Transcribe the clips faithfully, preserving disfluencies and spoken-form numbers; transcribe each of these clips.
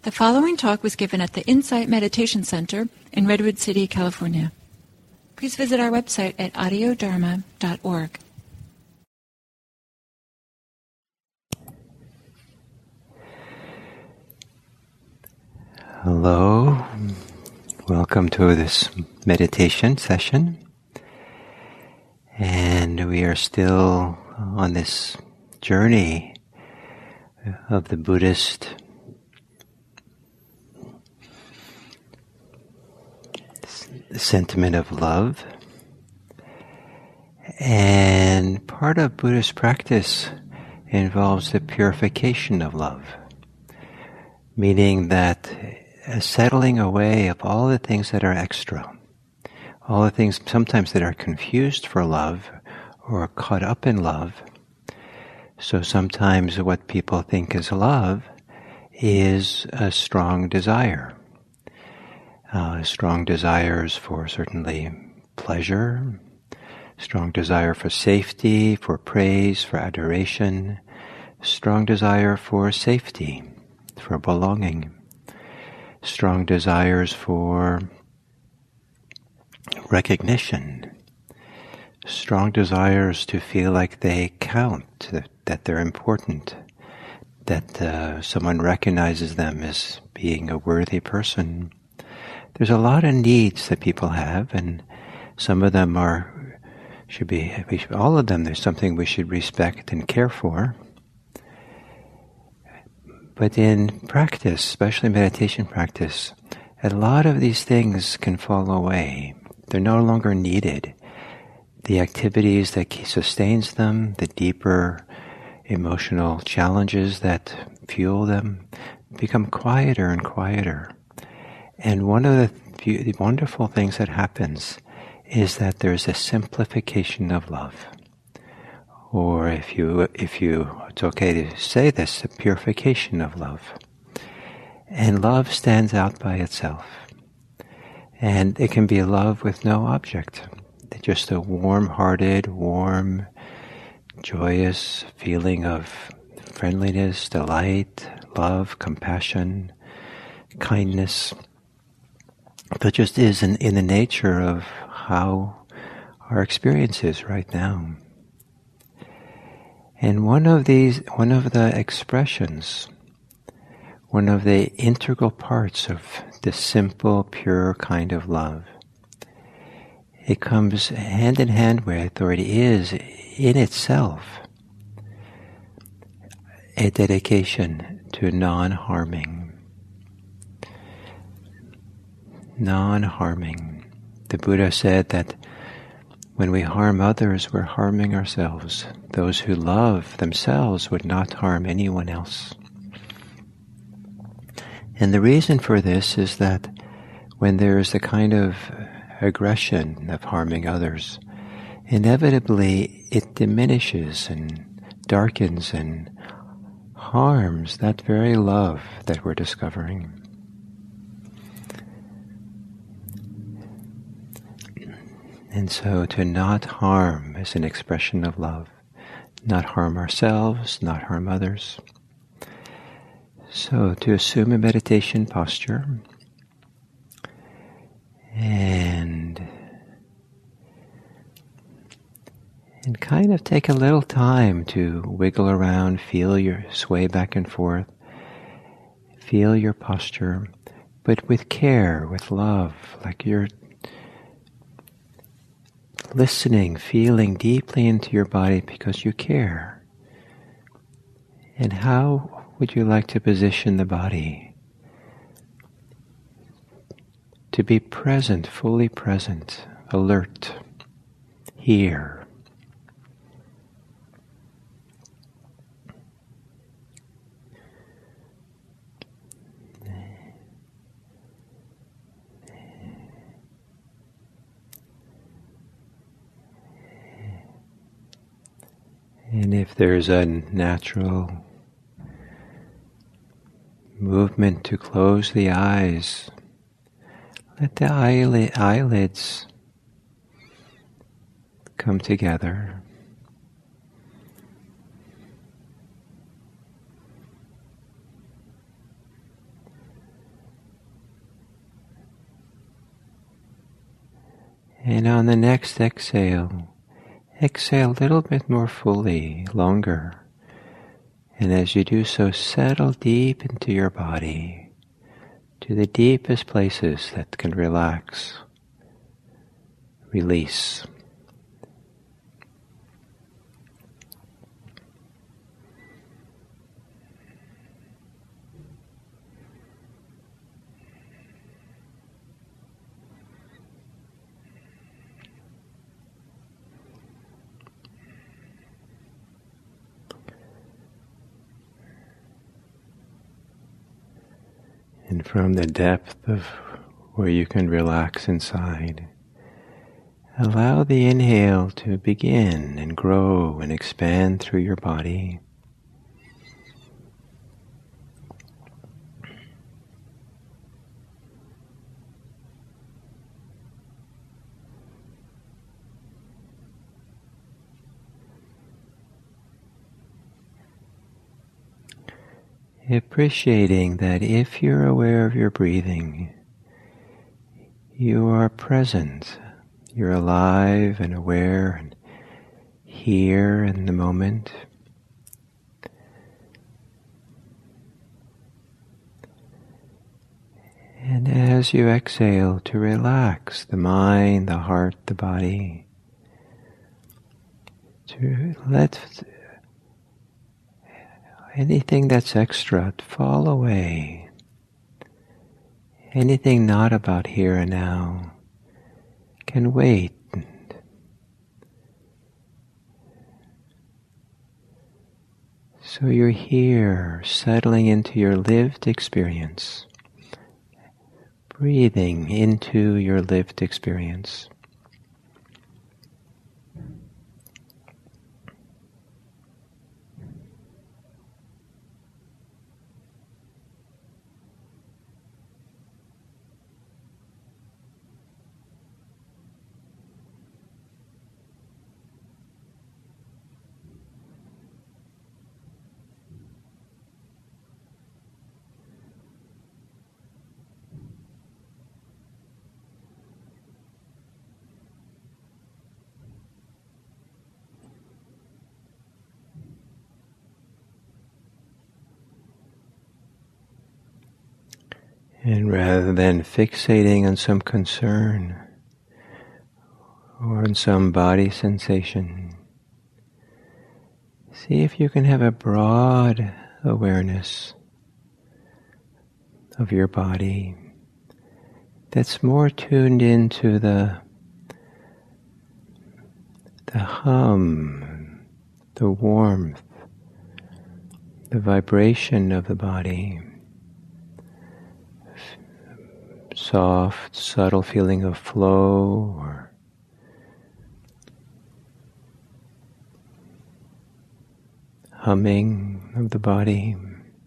The following talk was given at the Insight Meditation Center in Redwood City, California. Please visit our website at audio dharma dot org. Hello, welcome to this meditation session. And we are still on this journey of the Buddhist sentiment of love. And part of Buddhist practice involves the purification of love, meaning that a settling away of all the things that are extra, all the things sometimes that are confused for love or caught up in love. So sometimes what people think is love is a strong desire. Uh, strong desires for certainly pleasure, strong desire for safety, for praise, for adoration, strong desire for safety, for belonging, strong desires for recognition, strong desires to feel like they count, that, that they're important, that uh, someone recognizes them as being a worthy person. There's a lot of needs that people have, and some of them are, should be, we should, all of them, there's something we should respect and care for. But in practice, especially meditation practice, a lot of these things can fall away. They're no longer needed. The activities that sustains them, the deeper emotional challenges that fuel them, become quieter and quieter. And one of the, the wonderful things that happens is that there's a simplification of love. Or if you, if you, it's okay to say this, a purification of love. And love stands out by itself. And it can be love with no object. Just a warm-hearted, warm, joyous feeling of friendliness, delight, love, compassion, kindness. That just is in, in the nature of how our experience is right now. And one of these, one of the expressions, one of the integral parts of this simple, pure kind of love, it comes hand in hand with, or it is in itself, a dedication to non-harming. Non-harming. The Buddha said that when we harm others, we're harming ourselves. Those who love themselves would not harm anyone else. And the reason for this is that when there's a kind of aggression of harming others, inevitably it diminishes and darkens and harms that very love that we're discovering. And so to not harm is an expression of love. Not harm ourselves, not harm others. So to assume a meditation posture and and kind of take a little time to wiggle around, feel your sway back and forth, feel your posture, but with care, with love, like you're listening, feeling deeply into your body because you care. And how would you like to position the body? To be present, fully present, alert, here. And if there's a natural movement to close the eyes, let the eyelid, eyelids come together. And on the next exhale, exhale a little bit more fully, longer. And as you do so, settle deep into your body, to the deepest places that can relax, release. And from the depth of where you can relax inside, allow the inhale to begin and grow and expand through your body. Appreciating that if you're aware of your breathing, you are present, you're alive and aware and here in the moment. And as you exhale, to relax the mind, the heart, the body, to let anything that's extra fall away. Anything not about here and now can wait. So you're here, settling into your lived experience, breathing into your lived experience. And rather than fixating on some concern or on some body sensation, see if you can have a broad awareness of your body that's more tuned into the, the hum, the warmth, the vibration of the body. Soft, subtle feeling of flow or humming of the body.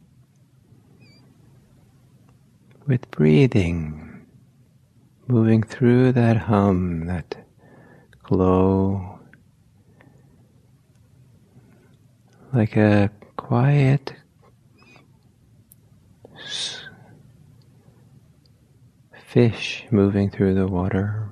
With breathing, moving through that hum, that glow, like a quiet fish moving through the water.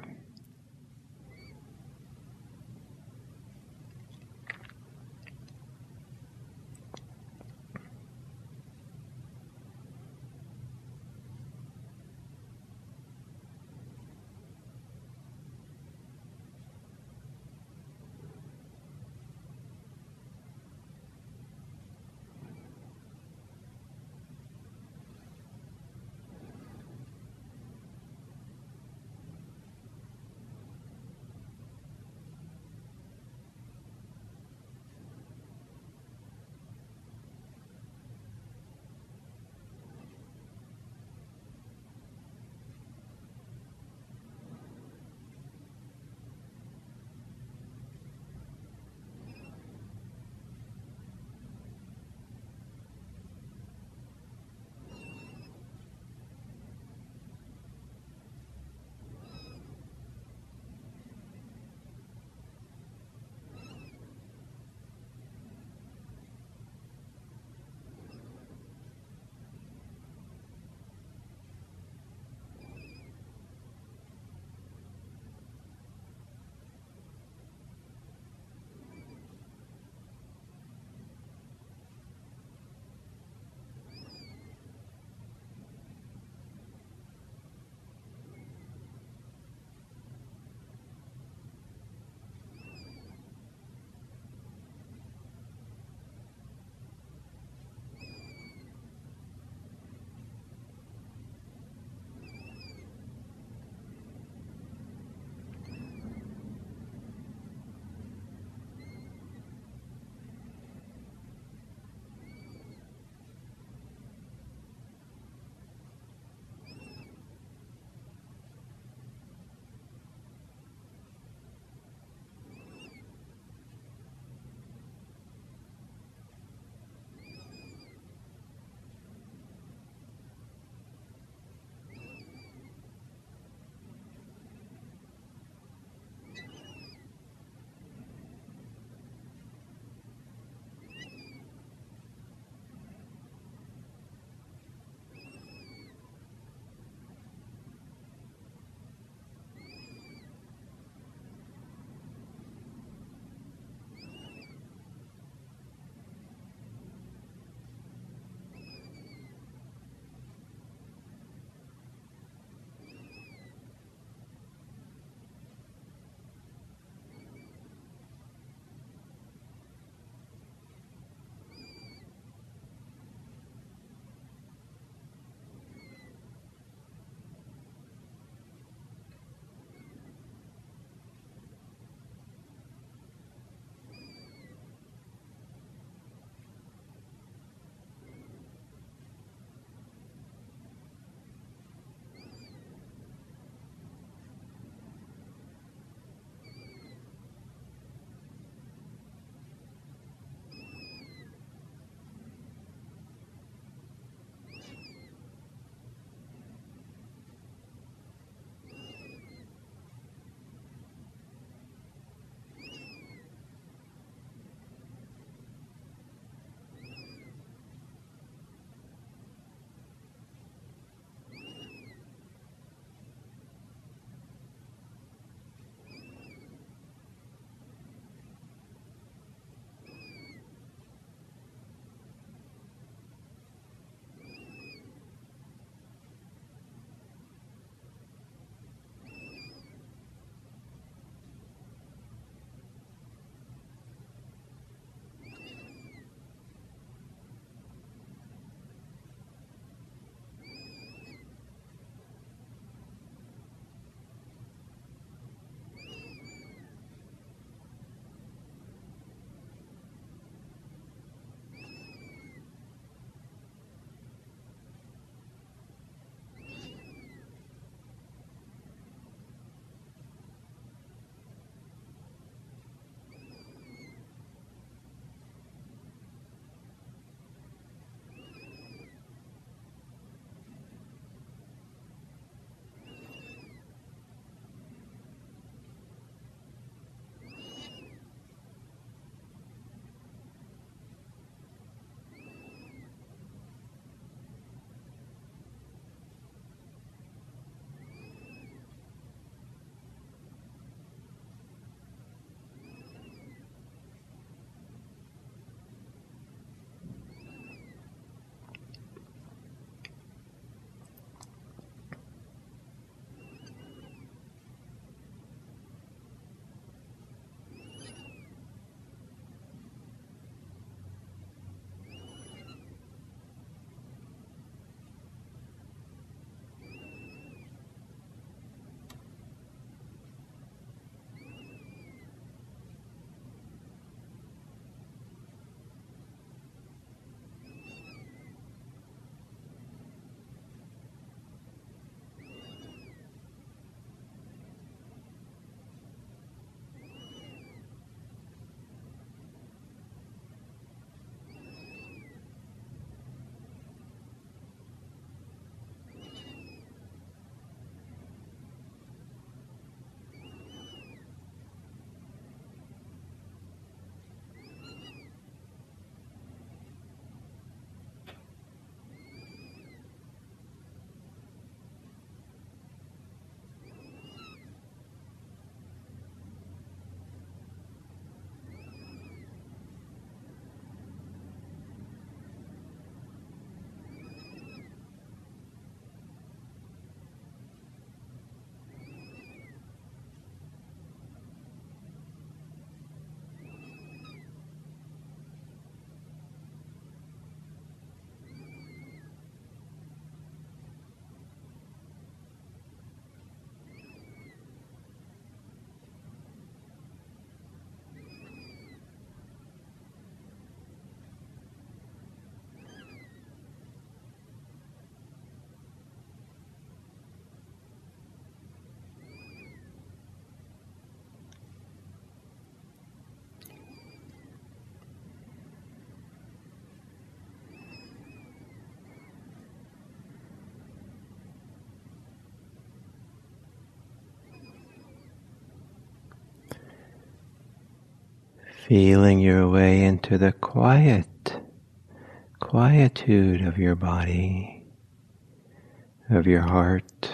Feeling your way into the quiet, quietude of your body, of your heart.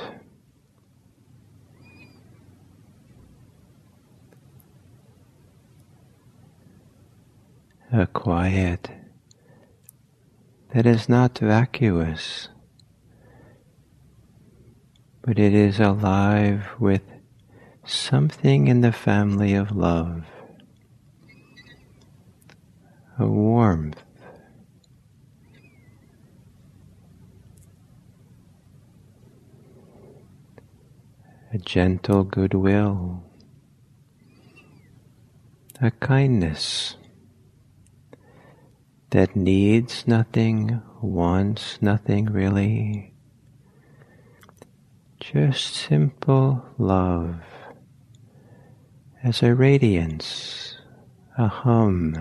A quiet that is not vacuous, but it is alive with something in the family of love, a warmth, a gentle goodwill, a kindness that needs nothing, wants nothing really, just simple love as a radiance, a hum,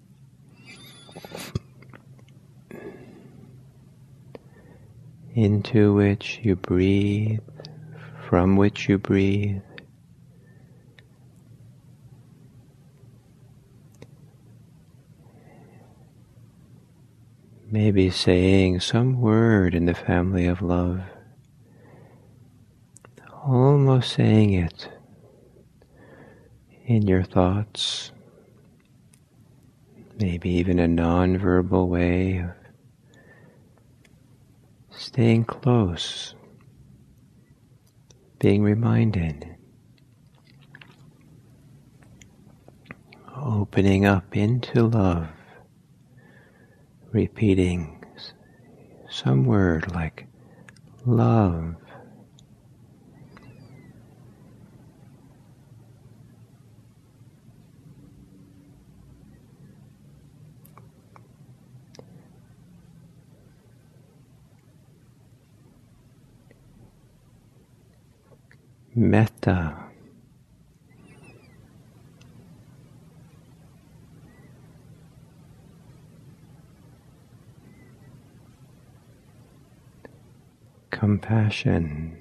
into which you breathe, from which you breathe. Maybe saying some word in the family of love, almost saying it in your thoughts, maybe even a non-verbal way of staying close, being reminded, opening up into love, repeating some word like love. Metta. Compassion.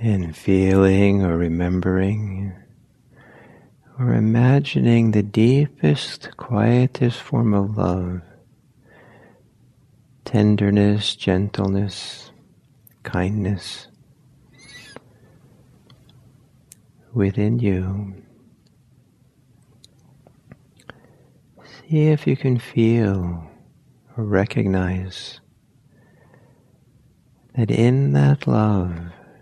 and feeling or remembering or imagining the deepest, quietest form of love, tenderness, gentleness, kindness within you. See if you can feel or recognize that in that love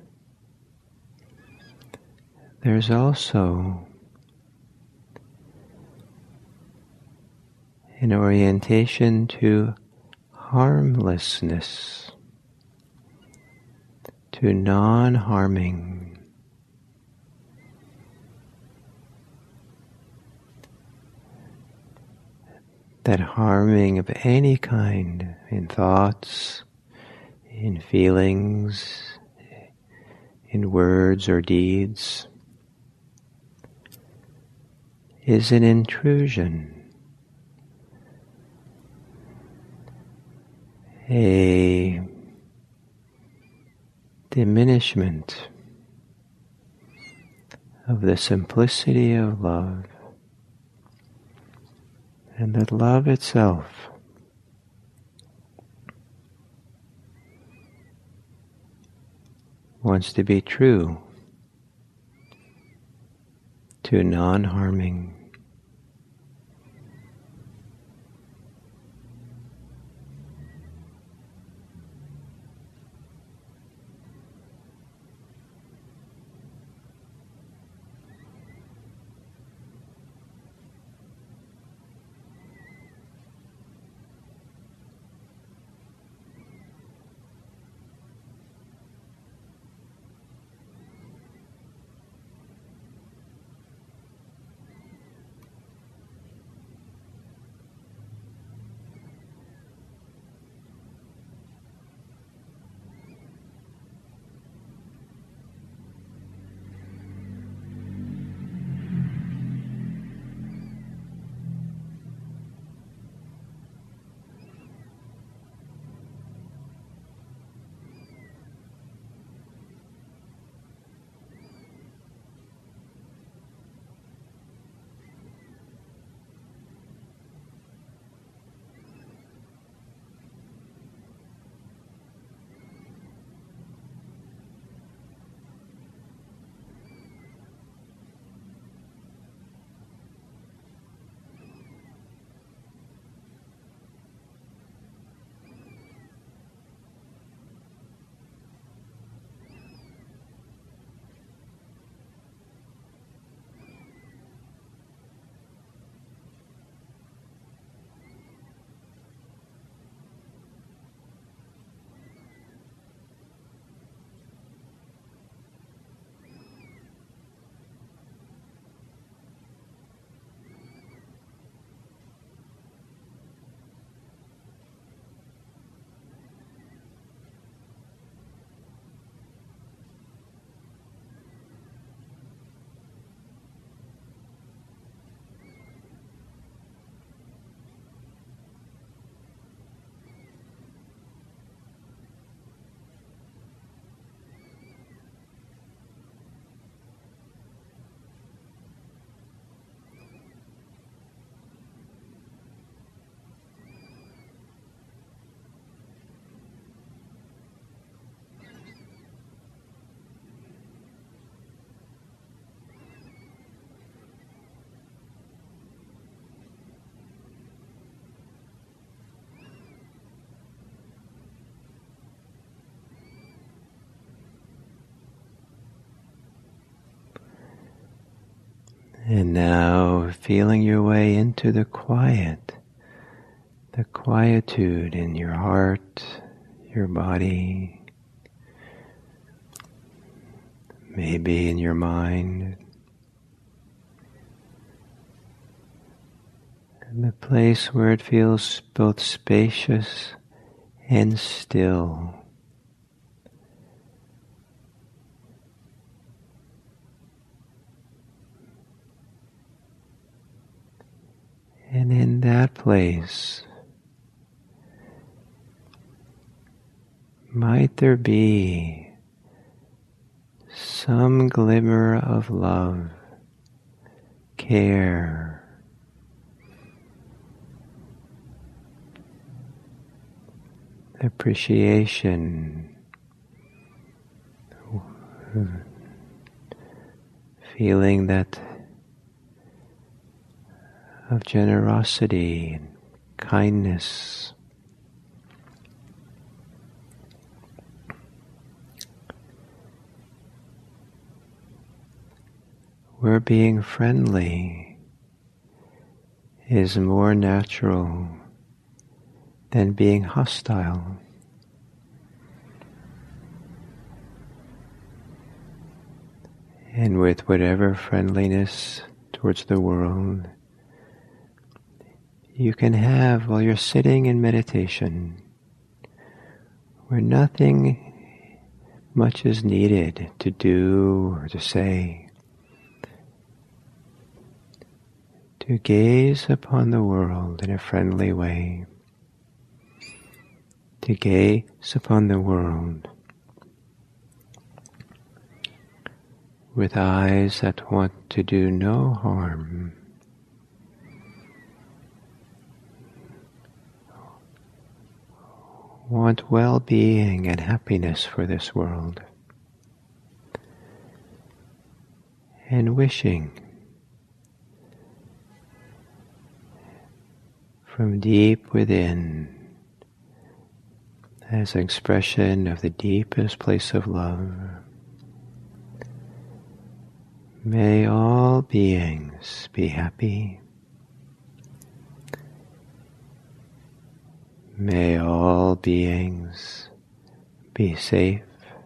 there's also an orientation to harmlessness, to non-harming. That harming of any kind in thoughts, in feelings, in words or deeds is an intrusion, a diminishment of the simplicity of love, and that love itself wants to be true to non-harming. And now feeling your way into the quiet, the quietude in your heart, your body, maybe in your mind, and the place where it feels both spacious and still. And in that place, might there be some glimmer of love, care, appreciation, feeling that of generosity and kindness. Where being friendly is more natural than being hostile. And with whatever friendliness towards the world you can have while you're sitting in meditation, where nothing much is needed to do or to say, to gaze upon the world in a friendly way, to gaze upon the world with eyes that want to do no harm, want well-being and happiness for this world, and wishing from deep within, as an expression of the deepest place of love, may all beings be happy. May all beings be safe.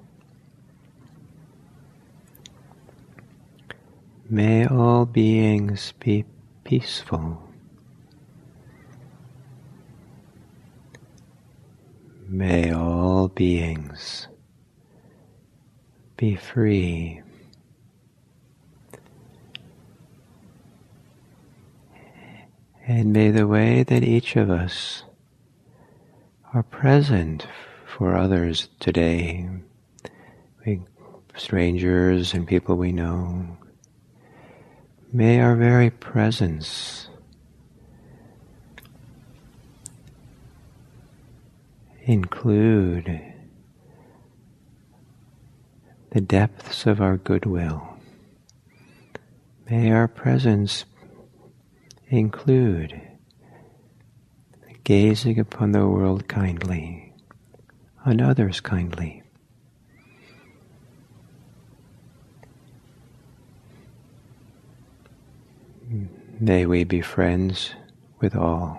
May all beings be peaceful. May all beings be free. And may the way that each of us are present for others today, we, strangers and people we know, may our very presence include the depths of our goodwill. May our presence include gazing upon the world kindly, on others kindly. May we be friends with all.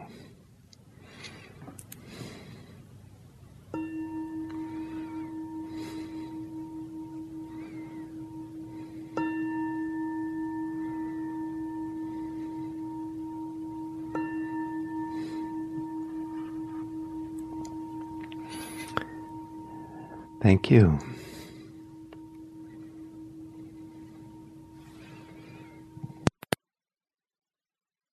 Thank you.